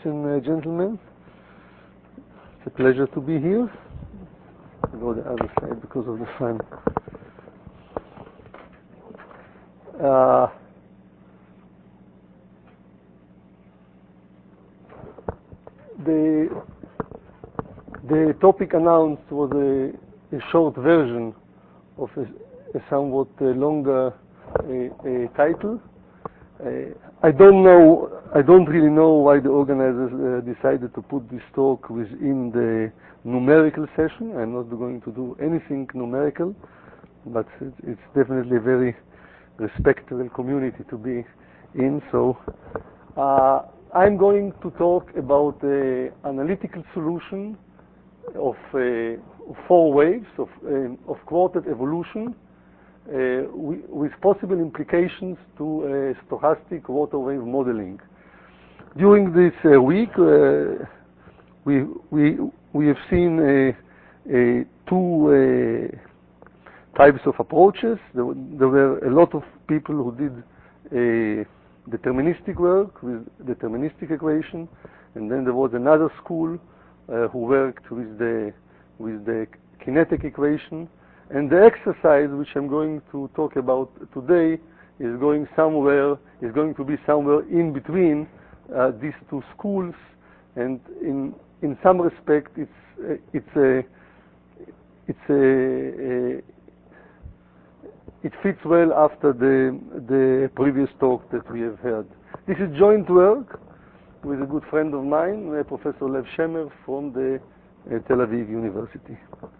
Gentlemen, it's a pleasure to be here. I'll go the other side because of the sun. The topic announced was a short version of a somewhat longer title. I don't really know why the organizers decided to put this talk within the numerical session. I'm not going to do anything numerical, but it's definitely a very respectable community to be in. So I'm going to talk about the analytical solution of four waves of quartet evolution with possible implications to stochastic water wave modeling. During this week, we have seen two types of approaches. There were a lot of people who did deterministic work with deterministic equation, and then there was another school who worked with the kinetic equation. And the exercise which I'm going to talk about today is going to be somewhere in between these two schools, and in some respect it fits well after the previous talk that we have heard. This is joint work with a good friend of mine, Professor Lev Shemer from the Tel Aviv University.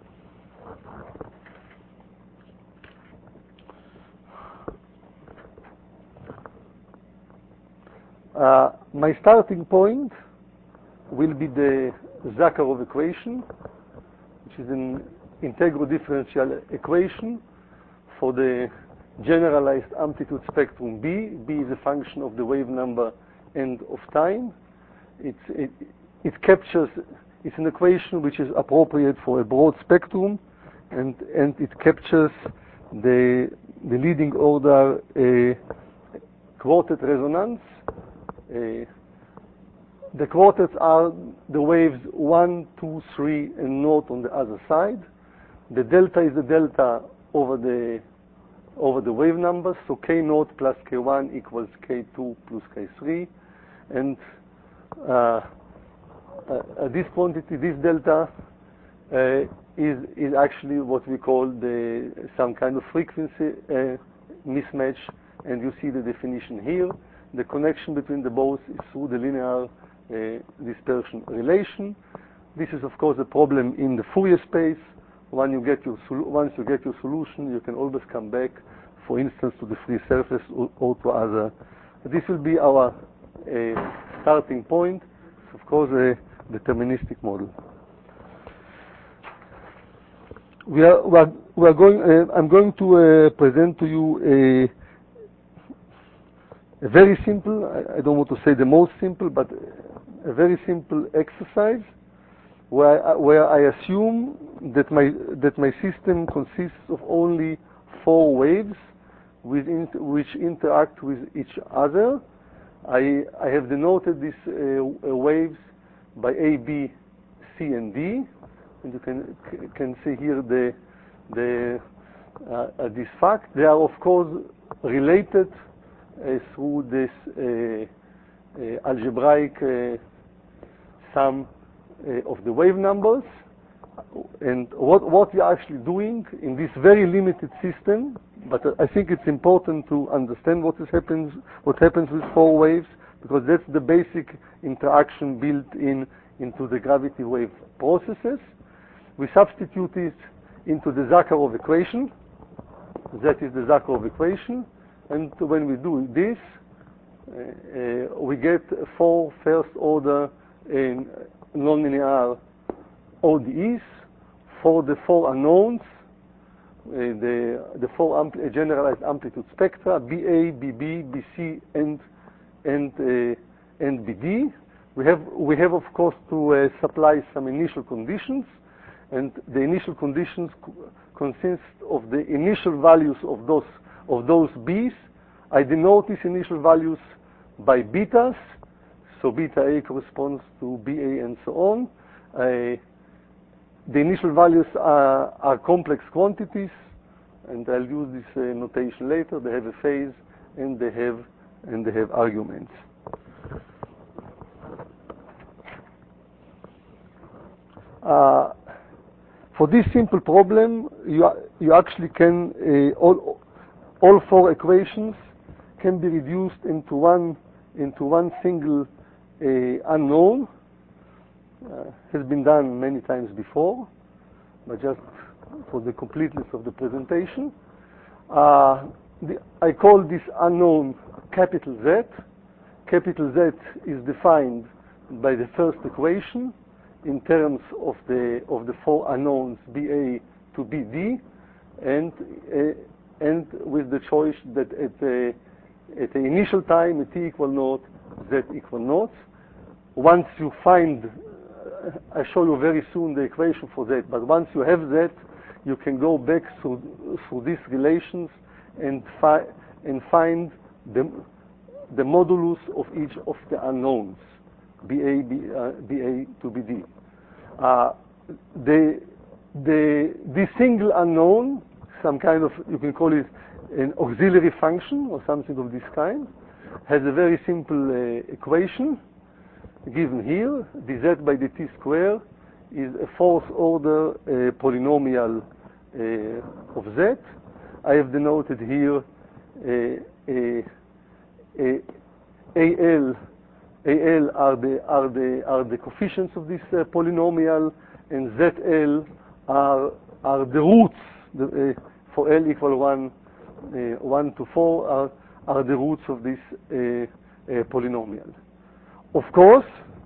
My starting point will be the Zakharov equation, which is an integral differential equation for the generalized amplitude spectrum B. B is a function of the wave number and of time. It captures. It's an equation which is appropriate for a broad spectrum, and it captures the leading order quartet resonance. The quartets are the waves 1, 2, 3, and naught on the other side. The delta is the delta over the wave numbers, so k naught plus k1 equals k2 plus k3, and this quantity, this delta, is actually what we call some kind of frequency mismatch, and you see the definition here. The connection between the both is through the linear dispersion relation. This is, of course, a problem in the Fourier space. Once you get your solution, you can always come back, for instance, to the free surface or to other. This will be our starting point. Of course, a deterministic model. I'm going to present to you a very simple, I don't want to say the most simple, but a very simple exercise where I assume that my system consists of only four waves which interact with each other. I have denoted these waves by A, B, C, and D, and you can see here this fact. They are, of course, related through this algebraic sum of the wave numbers. And what we are actually doing in this very limited system, but I think it's important to understand what happens with four waves, because that's the basic interaction built into the gravity wave processes. We substitute it into the Zakharov equation. That is the Zakharov equation. And when we do this, we get four first-order nonlinear ODEs for the four unknowns, the four generalized amplitude spectra, BA, BB, BC, and BD. We have of course to supply some initial conditions, and the initial conditions consist of the initial values of those B's. I denote these initial values by betas, So beta A corresponds to BA and so on. The initial values are complex quantities, and I'll use this notation later. They have a phase, and they have arguments. For this simple problem, you actually can all four equations can be reduced into one single unknown. Has been done many times before, but just for the completeness of the presentation, I call this unknown capital Z. Capital Z is defined by the first equation in terms of the four unknowns BA to BD, and with the choice that at the initial time at t equal naught, Z equal naught. Once you find, I show you very soon the equation for Z, but once you have Z, you can go back through these relations and find the modulus of each of the unknowns, BA to BD. The single unknown, some kind of, you can call it an auxiliary function or something of this kind, has a very simple equation given here. dz by dt square is a fourth order polynomial of Z. I have denoted here AL are the coefficients of this polynomial, and ZL are the roots. For L equal 1 to 4 are the roots of this polynomial. Of course,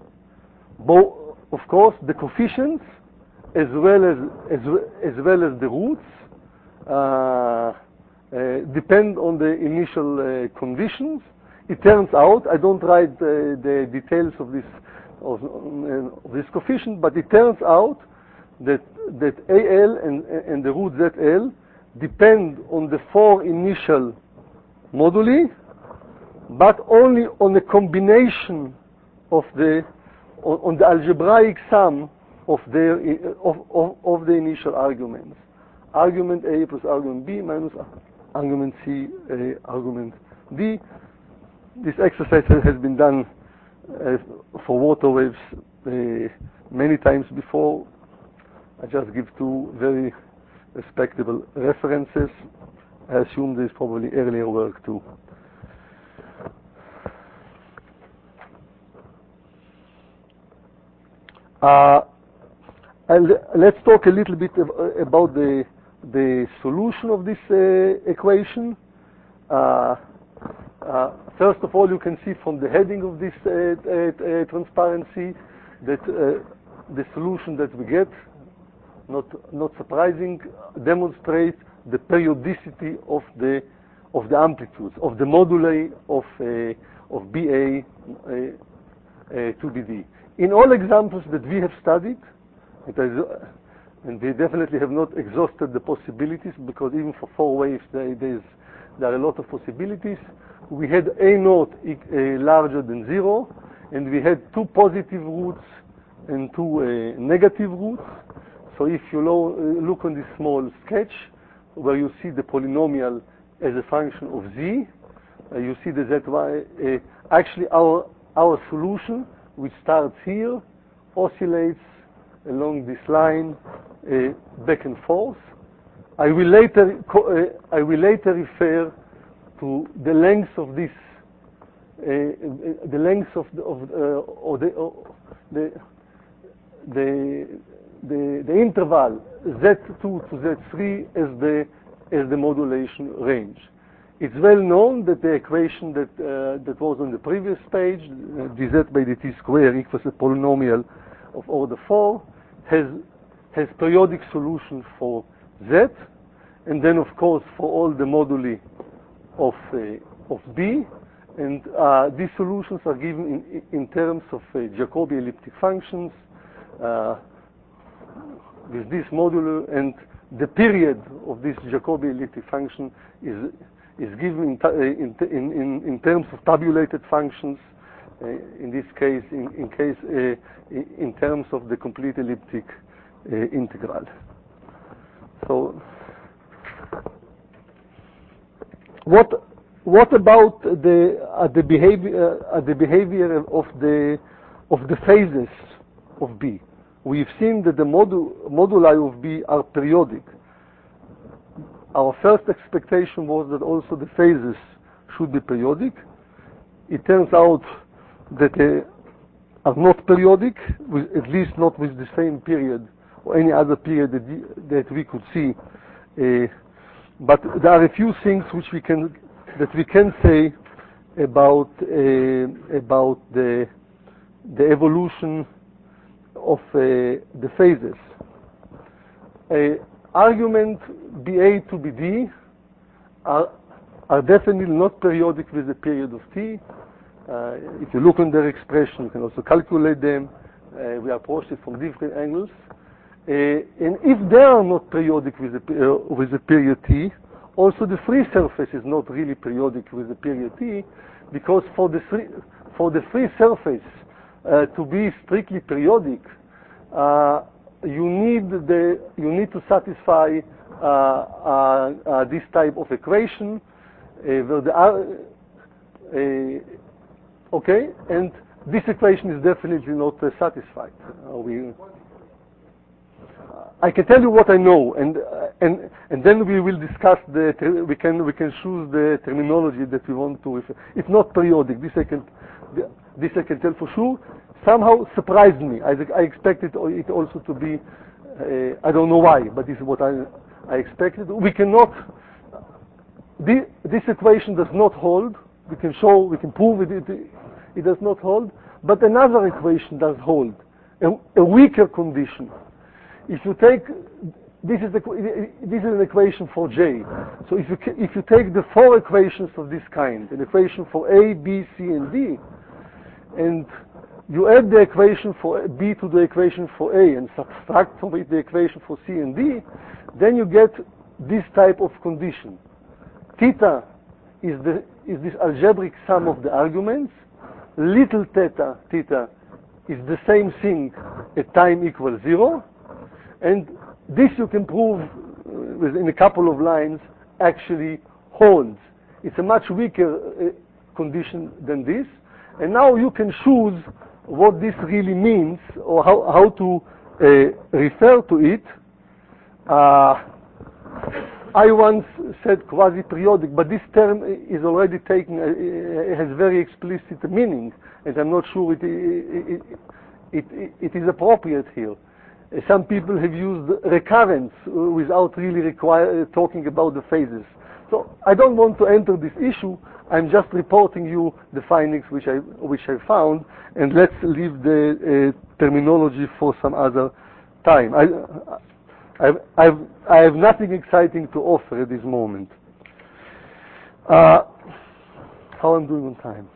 the coefficients as well as the roots depend on the initial conditions. It turns out, I don't write the details of this coefficient, but it turns out that AL and the root ZL depend on the four initial moduli, but only on the combination on the algebraic sum of the initial arguments. Argument A plus argument B minus argument C, argument D. This exercise has been done for water waves many times before. I just give two very respectable references. I assume there's probably earlier work too. Let's talk a little bit about the solution of this equation. First of all, you can see from the heading of this transparency that the solution that we get, not surprising, demonstrates the periodicity of the amplitudes, of the moduli of BA to BD. In all examples that we have studied, and we definitely have not exhausted the possibilities, because even for four waves there are a lot of possibilities. We had A naught larger than 0, and we had two positive roots and two negative roots. So if you look on this small sketch where you see the polynomial as a function of Z, you see the ZY. Actually, our solution, which starts here, oscillates along this line back and forth. I will later refer to the length of this, the length of the interval Z2 to Z3 as the modulation range. It's well known that the equation that was on the previous page, dz by dt square equals a polynomial of order 4, has periodic solution for Z, and then of course for all the moduli of B, and these solutions are given in terms of Jacobi elliptic functions with this modular, and the period of this Jacobi elliptic function is given in terms of tabulated functions in this case, in terms of the complete elliptic integral. So, what about the behavior of the phases of B? We've seen that the moduli of B are periodic. Our first expectation was that also the phases should be periodic. It turns out that they are not periodic, at least not with the same period or any other period that we could see. But there are a few things we can say about the evolution of the phases. Argument BA to BD are definitely not periodic with the period of T. If you look on their expression, you can also calculate them. We approach it from different angles. And if they are not periodic with the period T, also the free surface is not really periodic with the period T, because for the free surface to be strictly periodic, you need to satisfy this type of equation, where okay, and this equation is definitely not satisfied. I can tell you what I know, and then we will discuss we can choose the terminology that we want to. It's not periodic. This I can tell for sure. Somehow surprised me. I expected it also to be. I don't know why, but this is what I expected. We cannot. This equation does not hold. We can prove it does not hold. But another equation does hold. A weaker condition. If you take, this is an equation for J. So if you take the four equations of this kind, an equation for A, B, C, and D, and you add the equation for B to the equation for A and subtract from it the equation for C and D, then you get this type of condition. Theta is this algebraic sum of the arguments. Little theta is the same thing at time equals 0. And this you can prove within a couple of lines actually holds. It's a much weaker condition than this. And now you can choose what this really means or how to refer to it. I once said quasi-periodic, but this term is already taken, it has very explicit meaning, and I'm not sure it is appropriate here. Some people have used recurrence without really talking about the phases. So I don't want to enter this issue. I'm just reporting you the findings which I found, and let's leave the terminology for some other time. I have nothing exciting to offer at this moment. How I'm doing on time?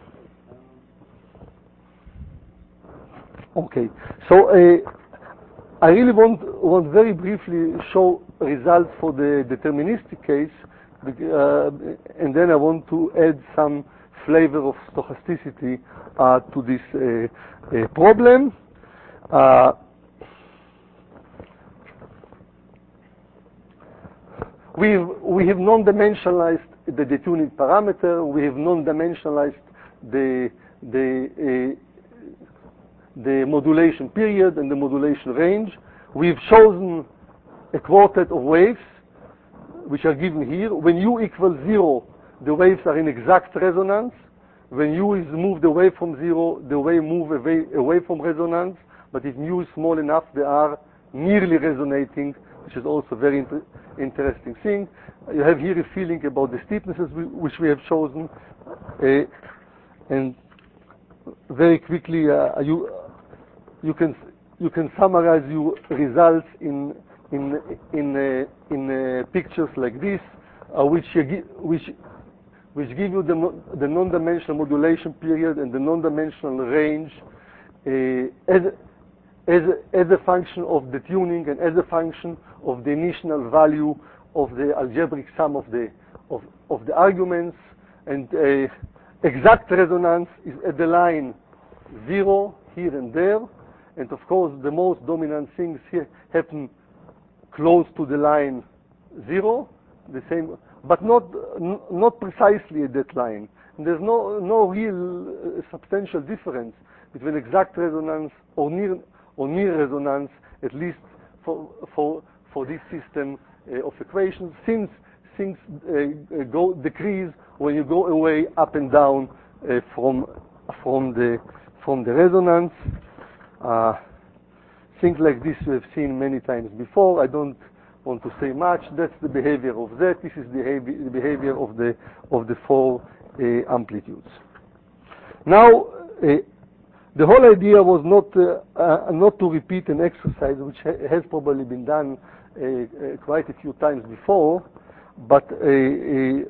Okay. So I really want very briefly show results for the deterministic case, and then I want to add some flavor of stochasticity to this problem. We have non-dimensionalized the detuning parameter. We have non-dimensionalized the modulation period and the modulation range. We've chosen a quartet of waves, which are given here. When u equals 0, the waves are in exact resonance. When u is moved away from 0, the wave move away from resonance. But if mu is small enough, they are nearly resonating, which is also a very interesting thing. You have here a feeling about the steepnesses which we have chosen, and very quickly you can summarize your results in pictures like this, which give you the non-dimensional modulation period and the non-dimensional range as a function of the tuning and as a function of the initial value of the algebraic sum of the arguments. And exact resonance is at the line 0 here and there, and of course the most dominant things here happen close to the line 0, the same, but not precisely at that line. And there's no real substantial difference between exact resonance or near resonance, at least for this system of equations, since things decrease when you go away up and down from the resonance. Things like this we have seen many times before. I don't want to say much. That's the behavior of that. This is the behavior of the 4 amplitudes. Now, the whole idea was not to repeat an exercise which has probably been done quite a few times before, but to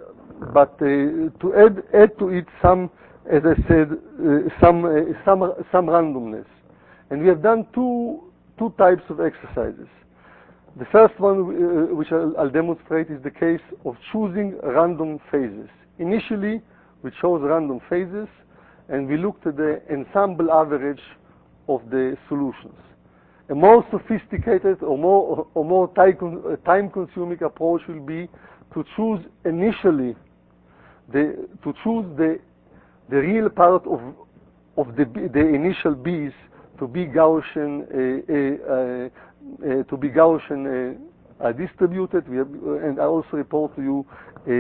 add to it some, as I said, some randomness. And we have done two types of exercises. The first one, which I'll demonstrate, is the case of choosing random phases. Initially, we chose random phases, and we looked at the ensemble average of the solutions. A more sophisticated or more time-consuming approach will be to choose initially the real part of the initial B's to be Gaussian distributed. And I also report to you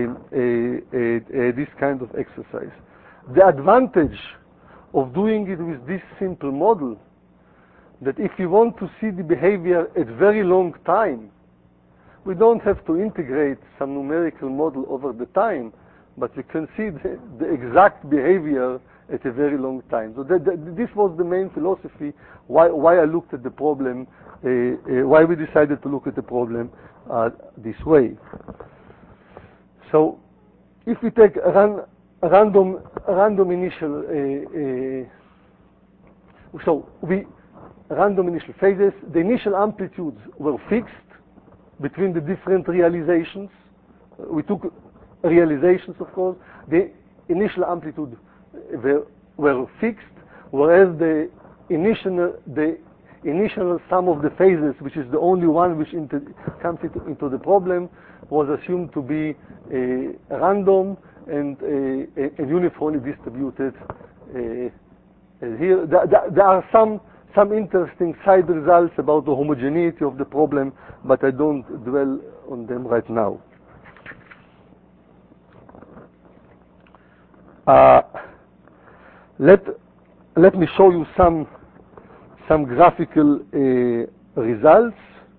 this kind of exercise. The advantage of doing it with this simple model, that if we want to see the behavior at very long time, we don't have to integrate some numerical model over the time, but we can see the exact behavior at a very long time. So this was the main philosophy why I looked at the problem, why we decided to look at the problem this way. So if we take random initial random initial phases, the initial amplitudes were fixed between the different realizations. We took realizations, of course. The initial amplitude were fixed, whereas the initial sum of the phases, which is the only one which comes into the problem, was assumed to be random and uniformly distributed. Here, there are some interesting side results about the homogeneity of the problem, but I don't dwell on them right now. Let me show you some graphical results.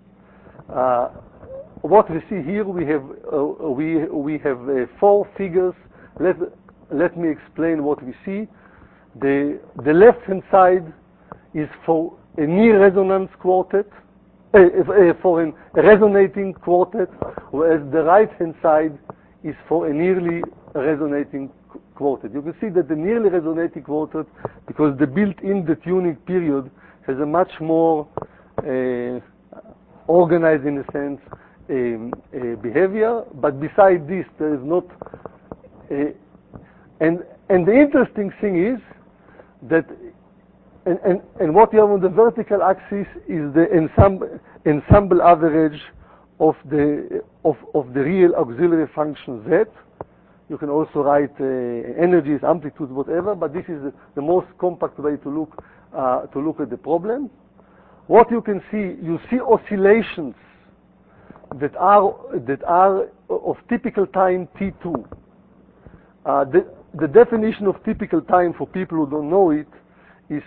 What we see here, we have 4 figures. Let me explain what we see. The left-hand side is for a near resonance quartet, for a resonating quartet, whereas the right-hand side is for a nearly resonating quartet. You can see that the nearly resonating quartet, because the built-in tuning period has a much more organized, in a sense, behavior. But beside this, there is not. And the interesting thing is that, and what you have on the vertical axis is the ensemble average of the real auxiliary function Z. You can also write energies, amplitudes, whatever, but this is the most compact way to look at the problem. What you can see, you see oscillations that are of typical time T2. The definition of typical time for people who don't know it is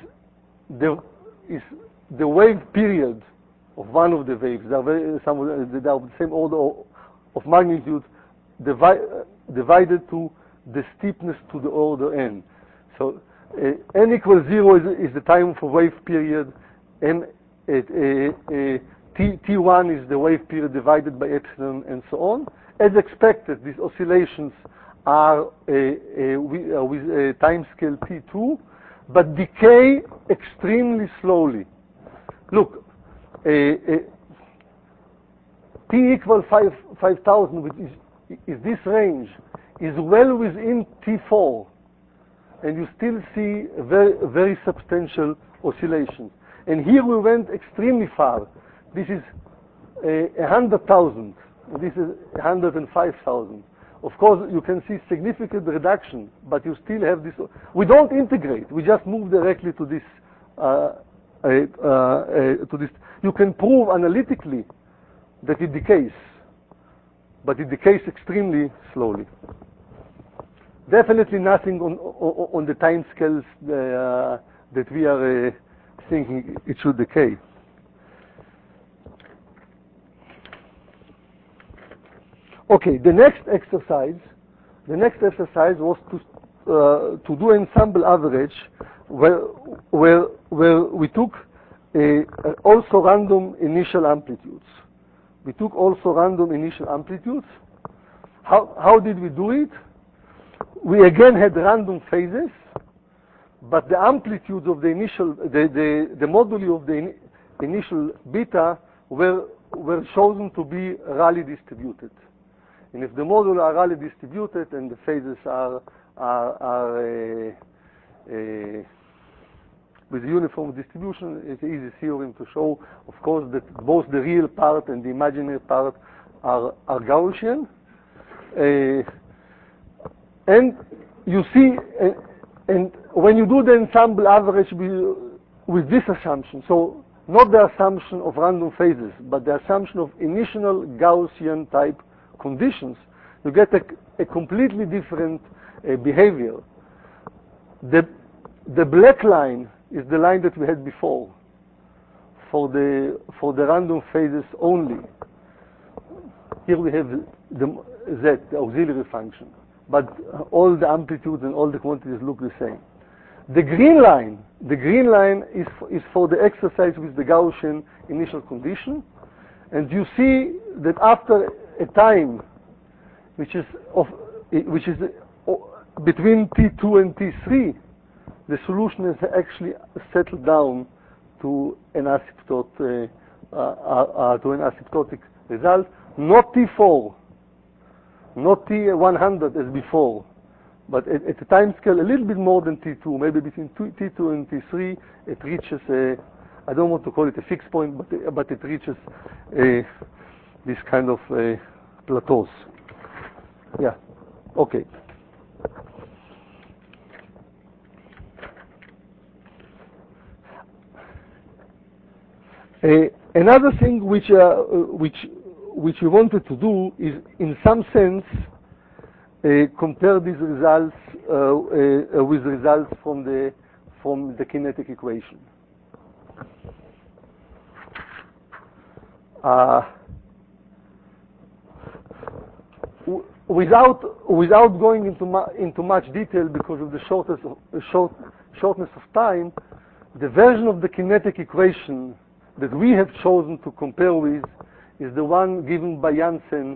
the wave period of one of the waves. They are the same order of magnitude divided to the steepness to the order n. So n equals 0 is the time for wave period, and T1 is the wave period divided by epsilon, and so on. As expected, these oscillations are with time scale T2, but decay extremely slowly. Look, T equals 5,000, which is this range, is well within T4. and you still see very, very substantial oscillations. And here we went extremely far. This is 100,000. This is 105,000. Of course, you can see significant reduction, but you still have this. We don't integrate. We just move directly to this. You can prove analytically that it decays, but it decays extremely slowly. Definitely nothing on the time scales that we are thinking it should decay. Okay, the next exercise was to do ensemble average, where we took also random initial amplitudes. We took also random initial amplitudes. How did we do it? We again had random phases, but the amplitudes of the initial, the moduli of the initial beta were chosen to be Rayleigh distributed. And if the moduli are Rayleigh distributed and the phases are with uniform distribution, it's an easy theorem to show, of course, that both the real part and the imaginary part are Gaussian. And you see, and when you do the ensemble average with this assumption, so not the assumption of random phases, but the assumption of initial Gaussian type conditions, you get a completely different behavior. The black line is the line that we had before for the random phases only. Here we have the Z, the auxiliary function, but all the amplitudes and all the quantities look the same. The green line is for the exercise with the Gaussian initial condition, and you see that after a time which is between T2 and T3, the solution has actually settled down to an asymptotic result, not T4, not T100 as before, but at a time scale a little bit more than T2, maybe between T2 and T3, it reaches I don't want to call it a fixed point, but it reaches this kind of plateaus. Yeah, okay. Another thing which we wanted to do is, in some sense, compare these results with results from the kinetic equation. Without going into much detail because of the shortness of time, the version of the kinetic equation that we have chosen to compare with is the one given by Janssen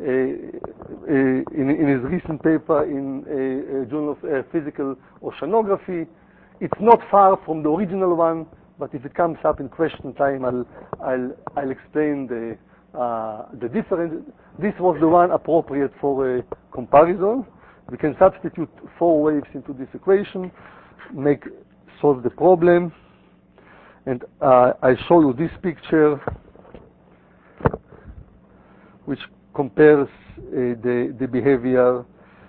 in his recent paper in Journal of Physical Oceanography. It's not far from the original one, but if it comes up in question time, I'll explain the difference. This was the one appropriate for a comparison. We can substitute 4 waves into this equation, solve the problem, and I show you this picture, which compares the behavior.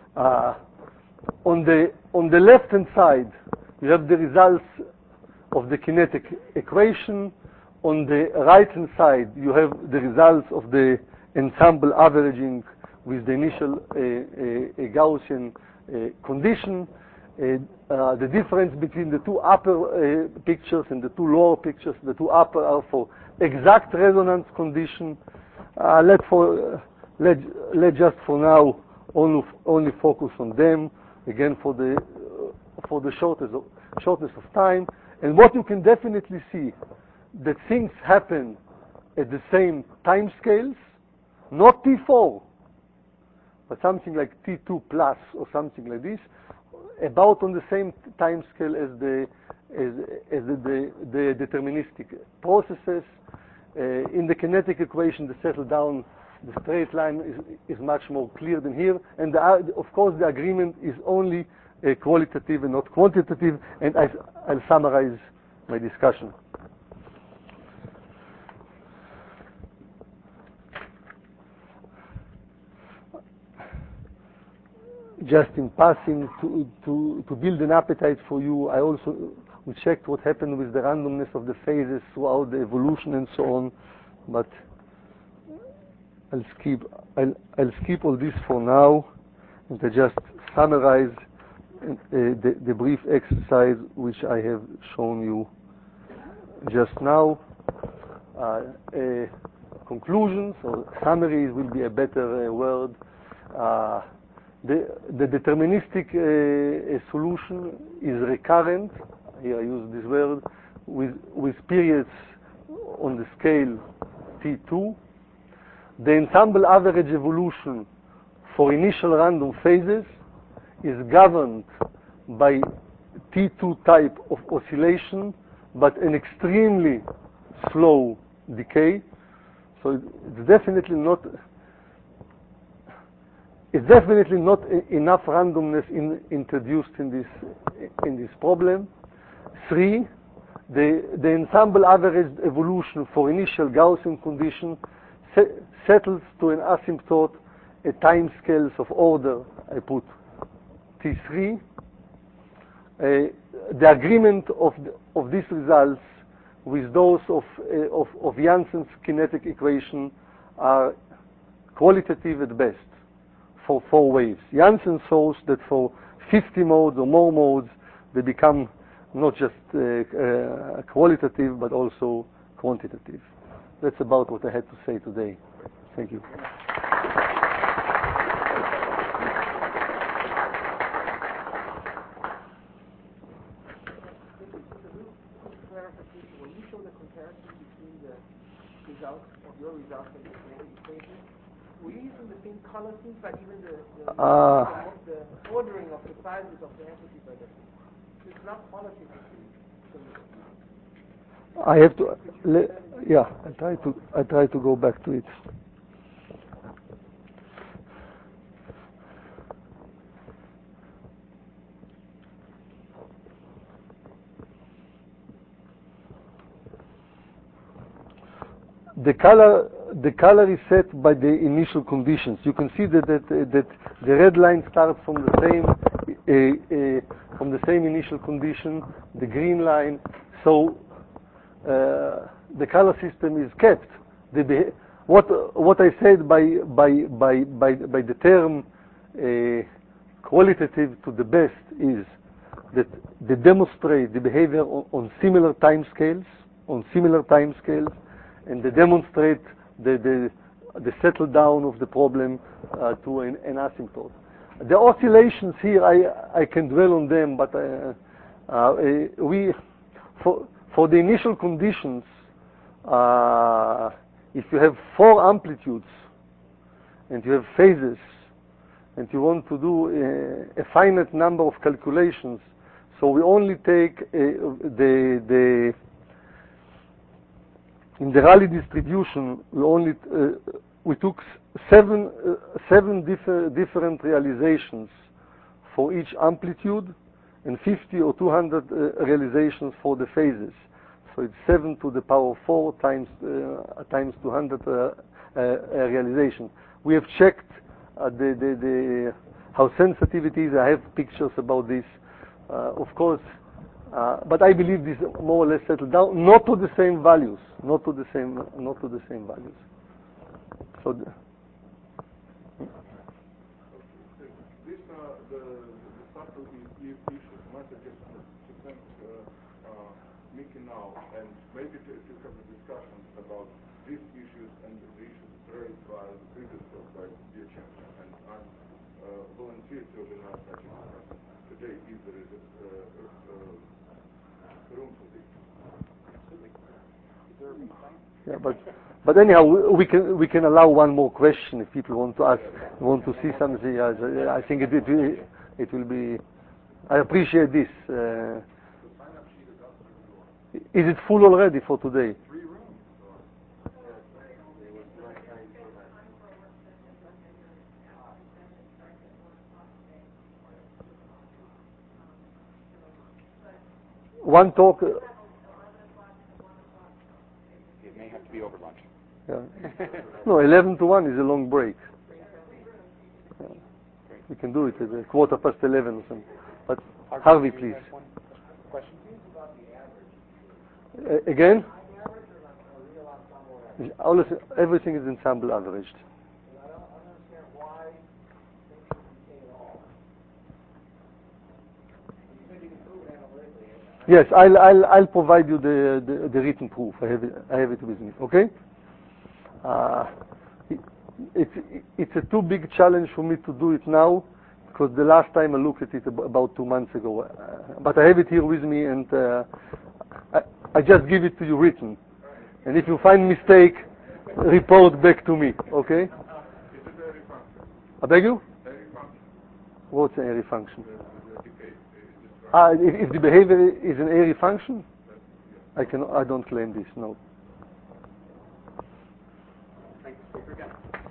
On the left-hand side, you have the results of the kinetic equation. On the right-hand side, you have the results of the ensemble averaging with the initial Gaussian condition. The difference between the two upper pictures and the two lower pictures, the two upper are for exact resonance condition. Let's just for now only focus on them, again for the shortness of time. And what you can definitely see, that things happen at the same time scales, not T4, but something like T2 plus or something like this, about on the same time scale as the deterministic processes. In the kinetic equation, the settle down, the straight line is much more clear than here. And of course, the agreement is only qualitative and not quantitative, and I'll summarize my discussion. Just in passing, to build an appetite for you, we checked what happened with the randomness of the phases throughout the evolution and so on, but I'll skip all this for now, and I just summarize the brief exercise which I have shown you just now. Conclusions or summaries will be a better word. The deterministic solution is recurrent. Here I use this word with periods on the scale T2. The ensemble average evolution for initial random phases is governed by T2 type of oscillation, but an extremely slow decay. So it's definitely not enough randomness introduced in this problem. 3, the ensemble average evolution for initial Gaussian condition settles to an asymptote at time scales of order, I put T3. The agreement of these results with those of Janssen's kinetic equation are qualitative at best for 4 waves. Janssen shows that for 50 modes or more modes, they become not just qualitative but also quantitative. That's about what I had to say today. Thank you. When you show the comparison between the results of your results and the kinetic equation, were you using the same color schemes, but even the ordering of the sizes of the entities are different? It's not qualitatively. I have to, I try to go back to it. The color is set by the initial conditions. You can see that the red line starts from the same initial condition, the green line. So the color system is kept. What I said by the term qualitative to the best is that they demonstrate the behavior on similar time scales, and they demonstrate the settle down of the problem to an asymptote. The oscillations here, I can dwell on them, but for the initial conditions, if you have 4 amplitudes and you have phases and you want to do a finite number of calculations, so we only take in the Rayleigh distribution, we took 7 different realizations for each amplitude and 50 or 200 realizations for the phases. So it's 7 to the power 4 times 200 realization. We have checked how sensitive it is. I have pictures about this, of course. But I believe this more or less settled down, not to the same values, So these are the subtle issues matter just to thank Mickey now, and maybe to have a discussion about these issues and the issues raised by the previous talk by Yachin. And I'm volunteer to organize such a discussion today if there is room for this. yeah, but anyhow, we can allow one more question if people want to ask, want to see something. I think it will be. I appreciate this. Is it full already for today? one talk. It may have to be over lunch. Yeah. No, 11 to 1 is a long break. Yeah. We can do it at 11:15 or something. But Harvey, please. Question? Again? Everything is ensemble averaged. I don't understand why things should be at all. You said you can prove it analytically. Yes, I'll provide you the written proof. I have it with me. Okay. It's a too big challenge for me to do it now, because the last time I looked at it about 2 months ago. But I have it here with me, and I just give it to you written. And if you find mistake, report back to me. Okay. Is it airy function? I beg you? Airy function. What's an airy function? The decay. If the behavior is an airy function, I don't claim this. No. Thanks. Speaker again.